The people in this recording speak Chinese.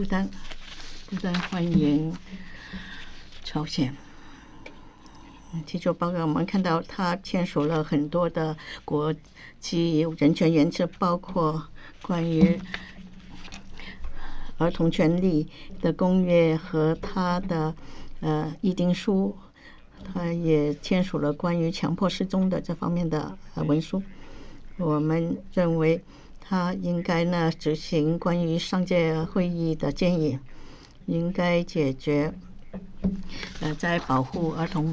不但欢迎朝鲜。提出报告，我们看到他签署了很多的国际人权原则，包括关于儿童权利的公约和他的议定书，他也签署了关于强迫失踪的这方面的文书。我们认为他应该执行关于上届会议的建议，应该解决在保护儿童